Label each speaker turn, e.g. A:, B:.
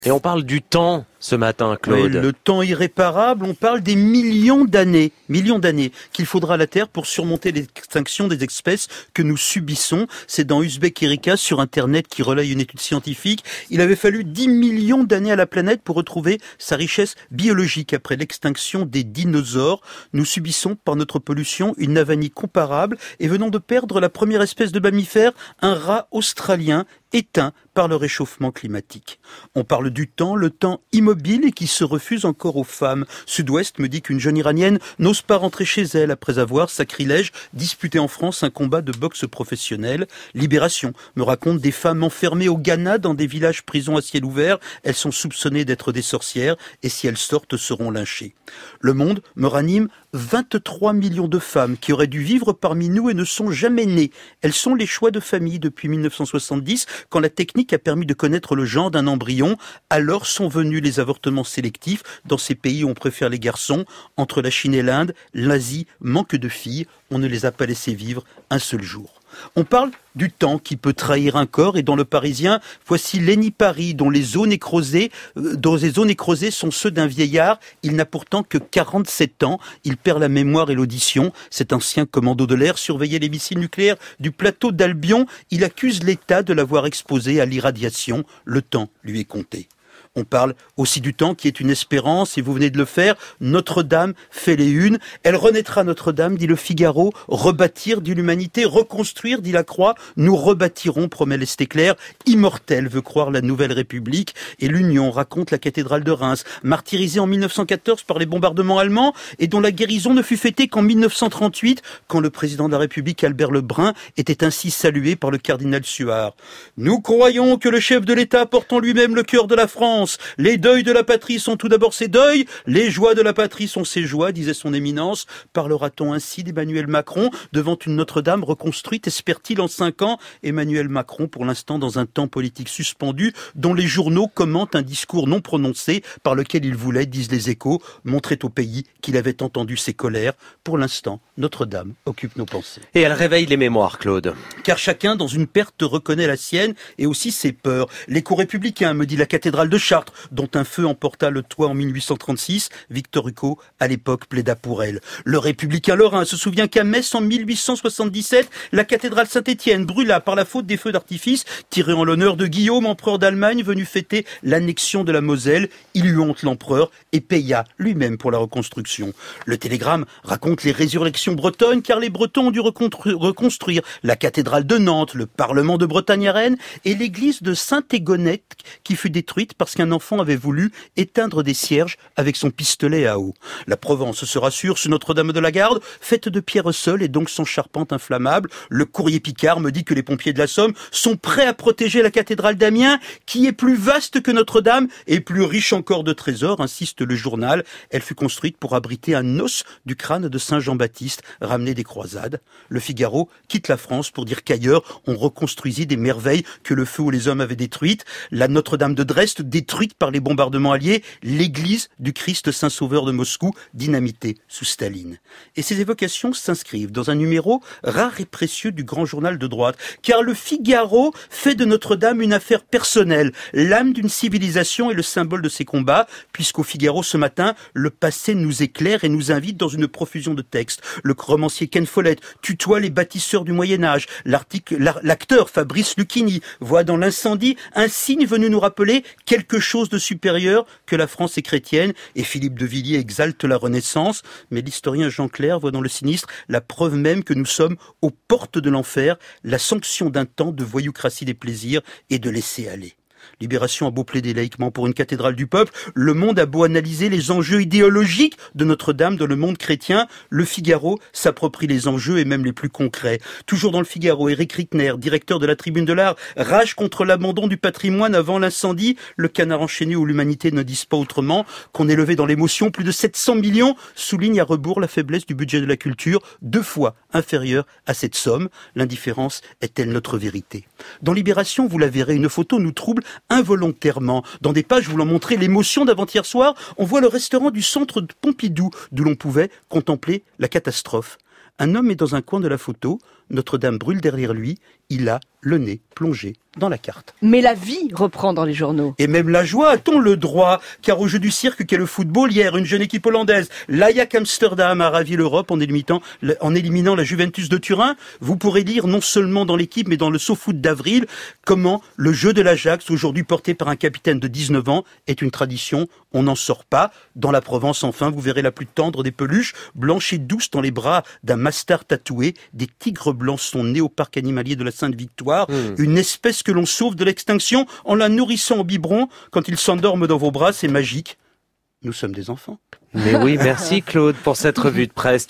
A: Et on parle du temps ce matin, Claude.
B: Oui, le temps irréparable, on parle des millions d'années qu'il faudra à la Terre pour surmonter l'extinction des espèces que nous subissons. C'est dans Uzbek Erika sur Internet qui relaye une étude scientifique. Il avait fallu 10 millions d'années à la planète pour retrouver sa richesse biologique après l'extinction des dinosaures. Nous subissons par notre pollution une avanie comparable et venons de perdre la première espèce de mammifère, un rat australien éteint par le réchauffement climatique. On parle du temps, le temps immobile et qui se refuse encore aux femmes. Sud-Ouest me dit qu'une jeune Iranienne n'ose pas rentrer chez elle après avoir, sacrilège, disputé en France un combat de boxe professionnel. Libération me raconte des femmes enfermées au Ghana dans des villages prisons à ciel ouvert. Elles sont soupçonnées d'être des sorcières et si elles sortent seront lynchées. Le Monde me ranime 23 millions de femmes qui auraient dû vivre parmi nous et ne sont jamais nées. Elles sont les choix de famille depuis 1970 quand la technique a permis de connaître le genre d'un embryon. Alors sont venus les avortements sélectifs dans ces pays où on préfère les garçons. Entre la Chine et l'Inde, l'Asie manque de filles. On ne les a pas laissées vivre un seul jour. On parle du temps qui peut trahir un corps et dans Le Parisien, voici Lenny Paris dont les os nécrosés sont ceux d'un vieillard. Il n'a pourtant que 47 ans. Il perd la mémoire et l'audition. Cet ancien commando de l'air surveillait les missiles nucléaires du plateau d'Albion. Il accuse l'État de l'avoir exposé à l'irradiation. Le temps lui est compté. On parle aussi du temps qui est une espérance, et vous venez de le faire. Notre-Dame fait les unes. Elle renaîtra, Notre-Dame, dit le Figaro. Rebâtir, dit l'Humanité. Reconstruire, dit la Croix. Nous rebâtirons, promet l'Est-Éclair. Immortelle, veut croire la Nouvelle République. Et l'Union raconte la cathédrale de Reims, martyrisée en 1914 par les bombardements allemands, et dont la guérison ne fut fêtée qu'en 1938, quand le président de la République, Albert Lebrun, était ainsi salué par le cardinal Suard. Nous croyons que le chef de l'État porte en lui-même le cœur de la France. Les deuils de la patrie sont tout d'abord ses deuils, les joies de la patrie sont ses joies, disait son éminence. Parlera-t-on ainsi d'Emmanuel Macron devant une Notre-Dame reconstruite, espère-t-il en 5 ans? Emmanuel Macron, pour l'instant dans un temps politique suspendu, dont les journaux commentent un discours non prononcé par lequel il voulait, disent les Échos, montrer au pays qu'il avait entendu ses colères. Pour l'instant, Notre-Dame occupe nos pensées.
A: Et elle réveille les mémoires, Claude.
B: Car chacun, dans une perte, reconnaît la sienne et aussi ses peurs. L'écho républicain, me dit la cathédrale de Chartres, dont un feu emporta le toit en 1836. Victor Hugo, à l'époque, plaida pour elle. Le républicain lorrain se souvient qu'à Metz, en 1877, la cathédrale Saint-Étienne brûla par la faute des feux d'artifice tirés en l'honneur de Guillaume, empereur d'Allemagne, venu fêter l'annexion de la Moselle. Il eut honte, l'empereur, et paya lui-même pour la reconstruction. Le Télégramme raconte les résurrections bretonnes, car les Bretons ont dû reconstruire la cathédrale de Nantes, le Parlement de Bretagne à Rennes, et l'église de Saint-Égonette, qui fut détruite parce qu'un enfant avait voulu éteindre des cierges avec son pistolet à eau. La Provence se rassure sous Notre-Dame de la Garde, faite de pierre seule et donc sans charpente inflammable. Le Courrier Picard me dit que les pompiers de la Somme sont prêts à protéger la cathédrale d'Amiens, qui est plus vaste que Notre-Dame et plus riche encore de trésors, insiste le journal. Elle fut construite pour abriter un os du crâne de Saint Jean-Baptiste, ramené des croisades. Le Figaro quitte la France pour dire qu'ailleurs, on reconstruisit des merveilles que le feu ou les hommes avaient détruites. La Notre-Dame de Dresde, détruite par les bombardements alliés, l'église du Christ Saint-Sauveur de Moscou, dynamitée sous Staline. Et ces évocations s'inscrivent dans un numéro rare et précieux du grand journal de droite, car le Figaro fait de Notre-Dame une affaire personnelle, l'âme d'une civilisation et le symbole de ses combats, puisqu'au Figaro ce matin, le passé nous éclaire et nous invite dans une profusion de textes. Le romancier Ken Follett tutoie les bâtisseurs du Moyen-Âge. L'acteur Fabrice Lucchini voit dans l'incendie un signe venu nous rappeler quelque chose de supérieur que la France est chrétienne, et Philippe de Villiers exalte la Renaissance, mais l'historien Jean Clair voit dans le sinistre la preuve même que nous sommes aux portes de l'enfer, la sanction d'un temps de voyoucratie des plaisirs et de laisser aller. Libération a beau plaider laïquement pour une cathédrale du peuple, Le Monde a beau analyser les enjeux idéologiques de Notre-Dame dans le monde chrétien, Le Figaro s'approprie les enjeux et même les plus concrets. Toujours dans Le Figaro, Éric Rittner, directeur de la Tribune de l'Art, rage contre l'abandon du patrimoine avant l'incendie. Le Canard enchaîné ou l'Humanité ne disent pas autrement. Qu'on ait levé dans l'émotion plus de 700 millions, souligne à rebours la faiblesse du budget de la culture, 2 fois inférieure à cette somme. L'indifférence est-elle notre vérité? Dans Libération, vous la verrez, une photo nous trouble involontairement. Dans des pages voulant montrer l'émotion d'avant-hier soir, on voit le restaurant du centre de Pompidou, d'où l'on pouvait contempler la catastrophe. Un homme est dans un coin de la photo, Notre-Dame brûle derrière lui, il a le nez plongé dans la carte.
C: Mais la vie reprend dans les journaux.
B: Et même la joie, a-t-on le droit? Car au jeu du cirque qu'est le football, hier, une jeune équipe hollandaise, l'Ajax Amsterdam, a ravi l'Europe en éliminant la Juventus de Turin. Vous pourrez lire non seulement dans l'équipe, mais dans le SoFoot d'avril, comment le jeu de l'Ajax, aujourd'hui porté par un capitaine de 19 ans, est une tradition. On n'en sort pas. Dans la Provence, enfin, vous verrez la plus tendre des peluches, blanche et douce dans les bras d'un mastard tatoué. Des tigres blancs sont nés au parc animalier de la Sainte-Victoire. Une espèce que l'on sauve de l'extinction en la nourrissant au biberon. Quand ils s'endorment dans vos bras, c'est magique. Nous sommes des enfants.
A: Mais oui, merci Claude pour cette revue de presse.